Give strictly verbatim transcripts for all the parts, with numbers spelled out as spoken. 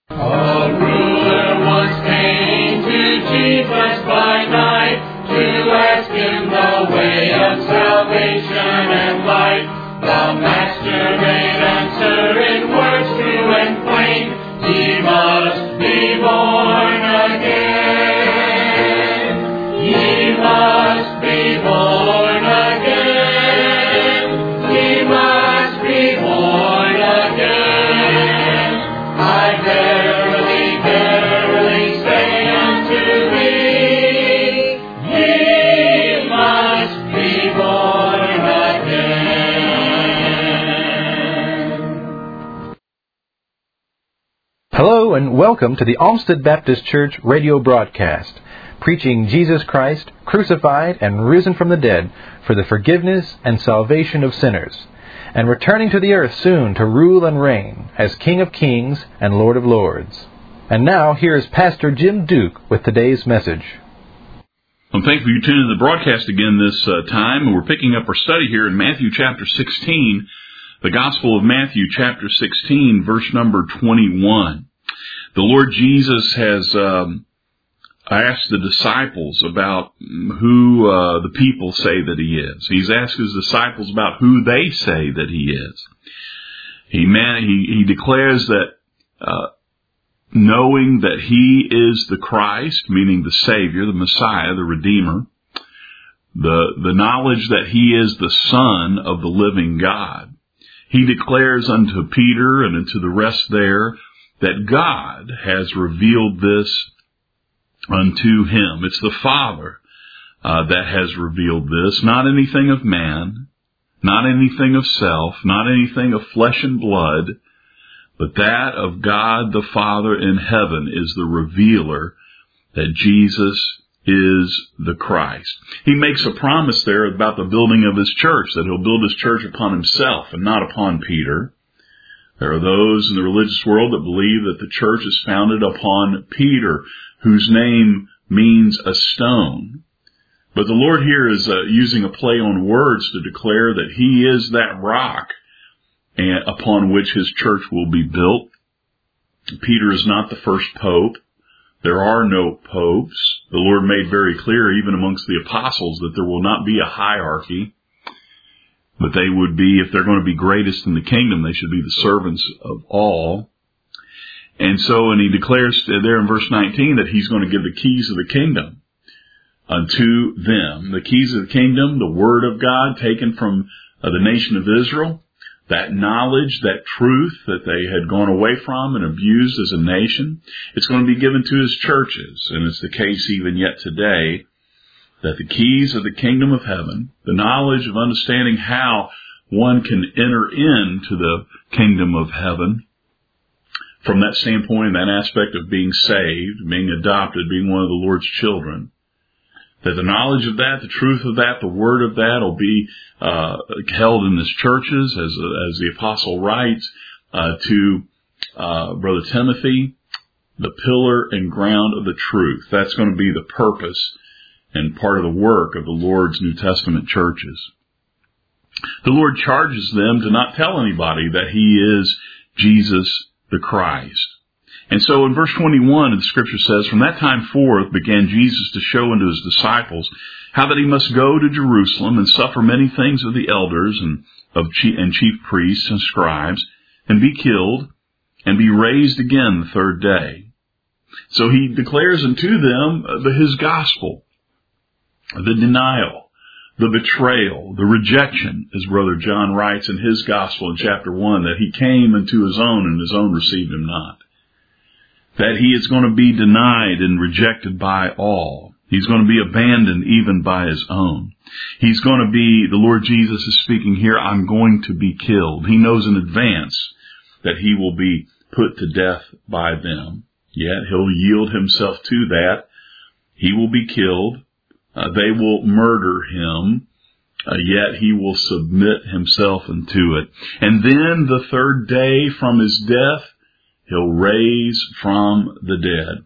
A ruler once came to Jesus by night to ask him the way of salvation and light. The Master made answer in words true and plain: he must be born again. He must be born again. He must be born again. I verily, verily say unto thee, ye must be born again. Hello and welcome to the Olmsted Baptist Church radio broadcast, preaching Jesus Christ, crucified and risen from the dead for the forgiveness and salvation of sinners, and returning to the earth soon to rule and reign as King of Kings and Lord of Lords. And now, here is Pastor Jim Duke with today's message. Well, thank you for tuning in to the broadcast again this uh, time. We're picking up our study here in Matthew chapter sixteen, the Gospel of Matthew chapter sixteen, verse number twenty-one. The Lord Jesus has um, asked the disciples about who uh, the people say that he is. He's asked his disciples about who they say that he is. He man, he, he declares that uh, knowing that he is the Christ, meaning the Savior, the Messiah, the Redeemer, the the knowledge that he is the Son of the living God, he declares unto Peter and unto the rest there that God has revealed this unto him. It's the Father uh, that has revealed this, not anything of man, not anything of self, not anything of flesh and blood, but that of God the Father in heaven is the revealer that Jesus is the Christ. He makes a promise there about the building of his church, that he'll build his church upon himself and not upon Peter. There are those in the religious world that believe that the church is founded upon Peter, whose name means a stone. But the Lord here is uh, using a play on words to declare that he is that rock and upon which his church will be built. Peter is not the first pope. There are no popes. The Lord made very clear, even amongst the apostles, that there will not be a hierarchy, but they would be, if they're going to be greatest in the kingdom, they should be the servants of all. And so, and he declares there in verse nineteen that he's going to give the keys of the kingdom unto them. The keys of the kingdom, the word of God taken from uh, the nation of Israel, that knowledge, that truth that they had gone away from and abused as a nation, it's going to be given to his churches. And it's the case even yet today that the keys of the kingdom of heaven, the knowledge of understanding how one can enter into the kingdom of heaven, from that standpoint, that aspect of being saved, being adopted, being one of the Lord's children, that the knowledge of that, the truth of that, the word of that will be uh, held in his churches, as as the apostle writes uh, to uh, Brother Timothy, the pillar and ground of the truth. That's going to be the purpose and part of the work of the Lord's New Testament churches. The Lord charges them to not tell anybody that he is Jesus the Christ. And so in verse twenty-one, the scripture says, from that time forth began Jesus to show unto his disciples how that he must go to Jerusalem and suffer many things of the elders and of chief, and chief priests and scribes, and be killed, and be raised again the third day. So he declares unto them the, his gospel, the denial, the betrayal, the rejection, as Brother John writes in his gospel in chapter one, that he came unto his own and his own received him not. That he is going to be denied and rejected by all. He's going to be abandoned even by his own. He's going to be, the Lord Jesus is speaking here, I'm going to be killed. He knows in advance that he will be put to death by them. Yet he'll yield himself to that. He will be killed. Uh, they will murder him, uh, yet he will submit himself unto it. And then the third day from his death, he'll raise from the dead.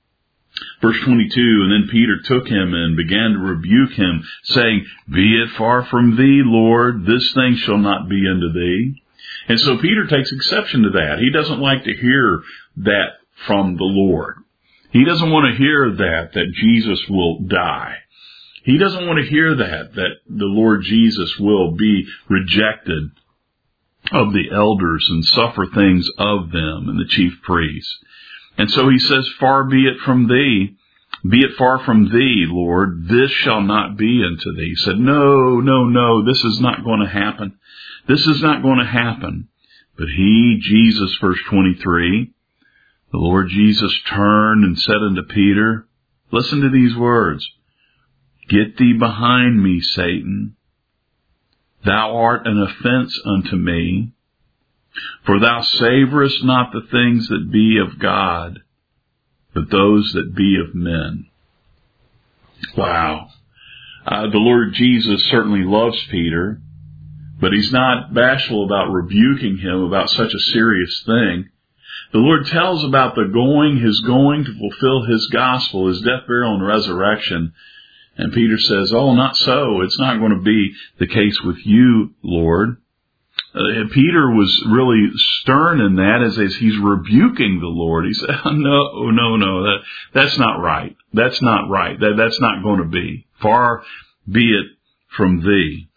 Verse twenty-two, and then Peter took him and began to rebuke him, saying, Be it far from thee, Lord, this thing shall not be unto thee. And so Peter takes exception to that. He doesn't like to hear that from the Lord. He doesn't want to hear that, that Jesus will die. He doesn't want to hear that, that the Lord Jesus will be rejected of the elders and suffer things of them and the chief priests. And so he says, far be it from thee, be it far from thee, Lord, this shall not be unto thee. He said, no, no, no, this is not going to happen. This is not going to happen. But he, Jesus, verse twenty-three, the Lord Jesus turned and said unto Peter, listen to these words, get thee behind me, Satan. Thou art an offense unto me, for thou savorest not the things that be of God, but those that be of men. Wow. Uh, the Lord Jesus certainly loves Peter, but he's not bashful about rebuking him about such a serious thing. The Lord tells about the going, his going to fulfill his gospel, his death, burial, and resurrection. And Peter says, oh, not so. It's not going to be the case with you, Lord. Uh, Peter was really stern in that as, as he's rebuking the Lord. He said, no, no, no, that, that's not right. That's not right. That, that's not going to be. Far be it from thee.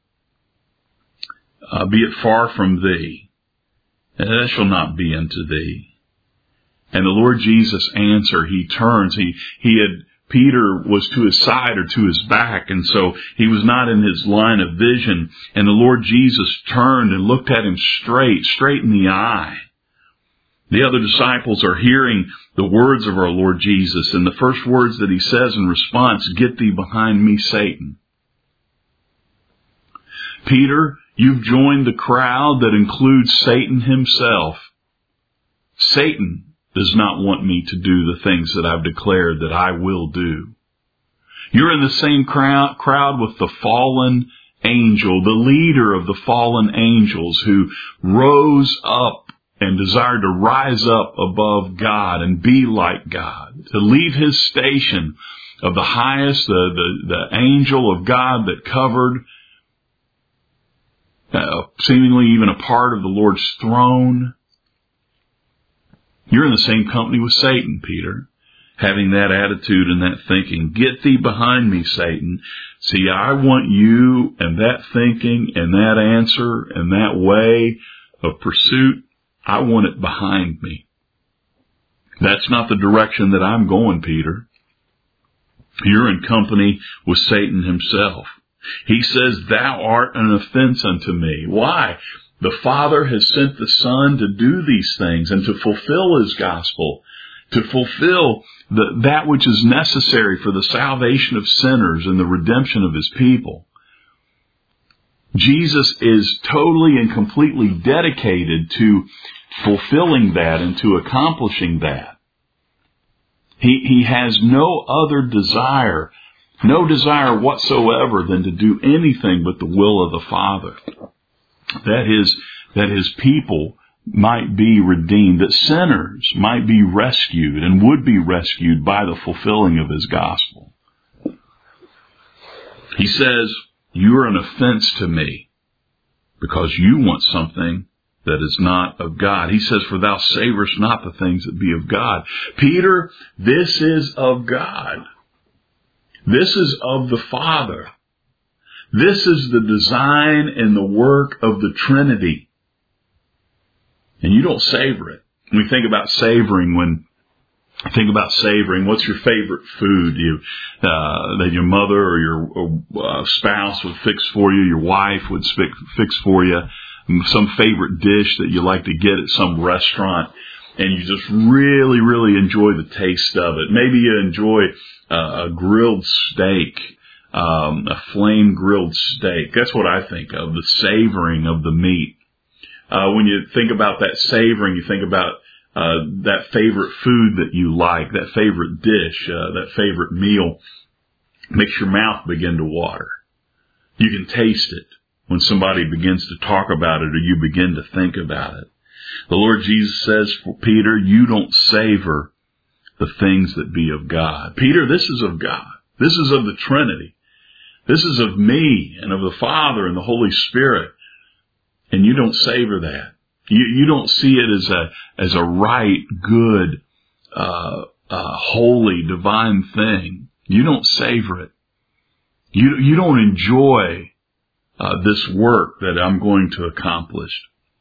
Uh, be it far from thee. And that shall not be unto thee. And the Lord Jesus answered, he turns, he, he had, Peter was to his side or to his back, and so he was not in his line of vision. And the Lord Jesus turned and looked at him straight, straight in the eye. The other disciples are hearing the words of our Lord Jesus, and the first words that he says in response, get thee behind me, Satan. Peter, you've joined the crowd that includes Satan himself. Satan does not want me to do the things that I've declared that I will do. You're in the same crowd, crowd with the fallen angel, the leader of the fallen angels who rose up and desired to rise up above God and be like God, to leave his station of the highest, the, the, the angel of God that covered uh, seemingly even a part of the Lord's throne. You're in the same company with Satan, Peter, having that attitude and that thinking. Get thee behind me, Satan. See, I want you and that thinking and that answer and that way of pursuit, I want it behind me. That's not the direction that I'm going, Peter. You're in company with Satan himself. He says, thou art an offense unto me. Why? The Father has sent the Son to do these things and to fulfill his gospel, to fulfill the, that which is necessary for the salvation of sinners and the redemption of his people. Jesus is totally and completely dedicated to fulfilling that and to accomplishing that. He, he has no other desire, no desire whatsoever than to do anything but the will of the Father. That his, that his people might be redeemed, that sinners might be rescued and would be rescued by the fulfilling of his gospel. He says, you are an offense to me because you want something that is not of God. He says, for thou savorest not the things that be of God. Peter, this is of God. This is of the Father. This is the design and the work of the Trinity. And you don't savor it. When we think about savoring, when think about savoring, what's your favorite food you, uh, that your mother or your uh, spouse would fix for you, your wife would fix for you, some favorite dish that you like to get at some restaurant, and you just really, really enjoy the taste of it. Maybe you enjoy uh, a grilled steak. Um, a flame grilled steak. That's what I think of, the savoring of the meat. Uh, when you think about that savoring, you think about uh, that favorite food that you like, that favorite dish, uh, that favorite meal. Makes your mouth begin to water. You can taste it when somebody begins to talk about it or you begin to think about it. The Lord Jesus says, for Peter, you don't savor the things that be of God. Peter, this is of God. This is of the Trinity. This is of me and of the Father and the Holy Spirit. And you don't savor that. You, you don't see it as a, as a right, good, uh, uh, holy, divine thing, you don't savor it. You, you don't enjoy uh, this work that I'm going to accomplish.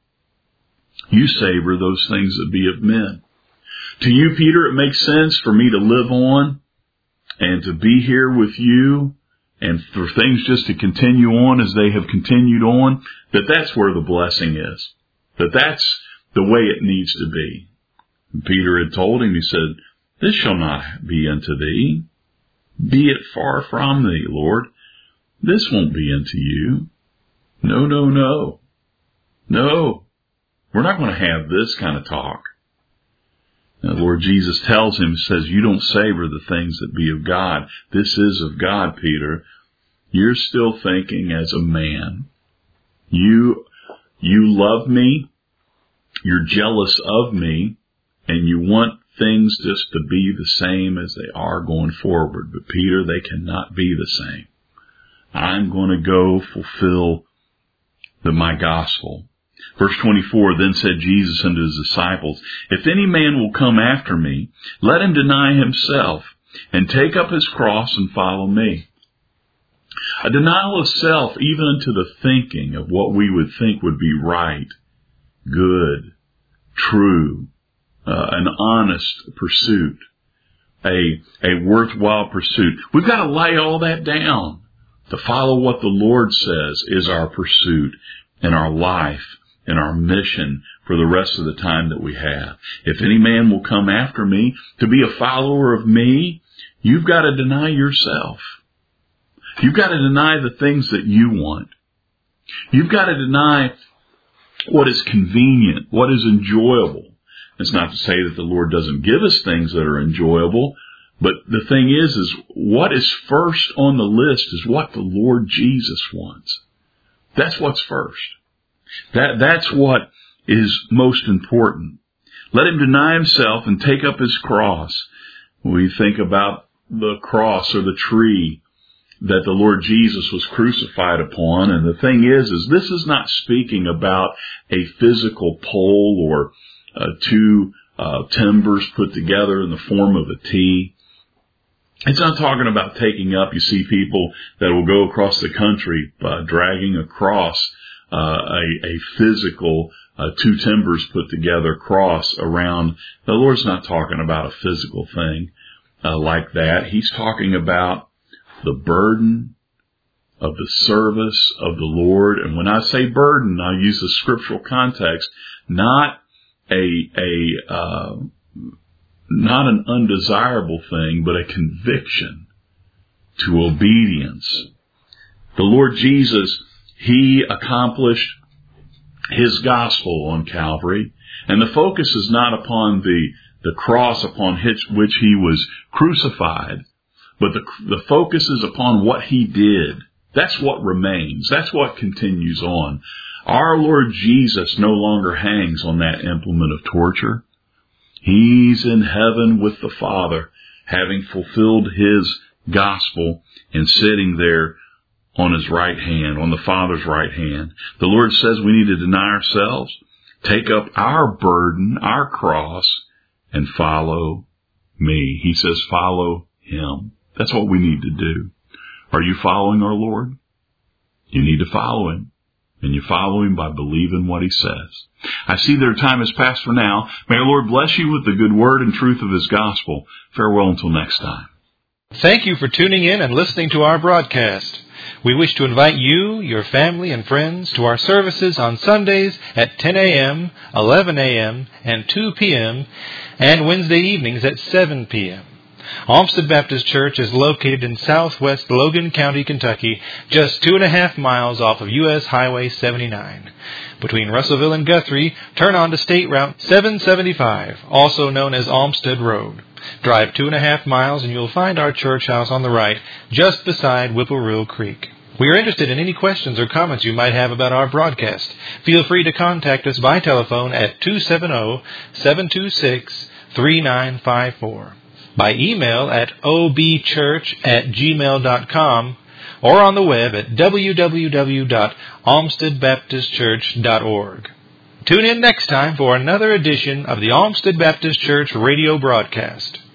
You savor those things that be of men. To you, Peter, it makes sense for me to live on and to be here with you and for things just to continue on as they have continued on, that that's where the blessing is. That that's the way it needs to be. And Peter had told him, he said, this shall not be unto thee. Be it far from thee, Lord. This won't be unto you. No, no, no. No. We're not going to have this kind of talk. Now, the Lord Jesus tells him, says, you don't savor the things that be of God. This is of God, Peter. You're still thinking as a man. You, you love me. You're jealous of me. And you want things just to be the same as they are going forward. But Peter, they cannot be the same. I'm going to go fulfill the, my gospel. Verse twenty-four, then said Jesus unto his disciples, if any man will come after me, let him deny himself, and take up his cross and follow me. A denial of self, even unto the thinking of what we would think would be right, good, true, uh, an honest pursuit, a, a worthwhile pursuit. We've got to lay all that down to follow what the Lord says is our pursuit in our life, in our mission for the rest of the time that we have. If any man will come after me, to be a follower of me, you've got to deny yourself. You've got to deny the things that you want. You've got to deny what is convenient, what is enjoyable. It's not to say that the Lord doesn't give us things that are enjoyable, but the thing is, is what is first on the list is what the Lord Jesus wants. That's what's first. That, that's what is most important. Let him deny himself and take up his cross. We think about the cross or the tree that the Lord Jesus was crucified upon. And the thing is, is this is not speaking about a physical pole or uh, two uh, timbers put together in the form of a T. It's not talking about taking up. You see people that will go across the country uh, dragging across uh, a, a physical uh, two timbers put together cross around. The Lord's not talking about a physical thing uh, like that. He's talking about the burden of the service of the Lord. And when I say burden, I use the scriptural context, not a a uh, not an undesirable thing, but a conviction to obedience. The Lord Jesus, He accomplished His gospel on Calvary, and the focus is not upon the the cross upon which, which He was crucified, but the, the focus is upon what He did. That's what remains. That's what continues on. Our Lord Jesus no longer hangs on that implement of torture. He's in heaven with the Father, having fulfilled His gospel and sitting there on His right hand, on the Father's right hand. The Lord says we need to deny ourselves, take up our burden, our cross, and follow me. He says follow Him. That's what we need to do. Are you following our Lord? You need to follow Him. And you follow Him by believing what He says. I see their time has passed for now. May our Lord bless you with the good word and truth of His gospel. Farewell until next time. Thank you for tuning in and listening to our broadcast. We wish to invite you, your family, and friends to our services on Sundays at ten a.m., eleven a.m., and two p.m., and Wednesday evenings at seven p.m. Olmsted Baptist Church is located in southwest Logan County, Kentucky, just two and a half miles off of U S Highway seventy-nine. Between Russellville and Guthrie, turn on to State Route seven seventy-five, also known as Olmsted Road. Drive two and a half miles and you'll find our church house on the right, just beside Whippoorwill Creek. We are interested in any questions or comments you might have about our broadcast. Feel free to contact us by telephone at two seven zero, seven two six, three nine five four. By email at obchurch at gmail dot com, or on the web at w w w dot olmsted baptist church dot org. Tune in next time for another edition of the Olmsted Baptist Church radio broadcast.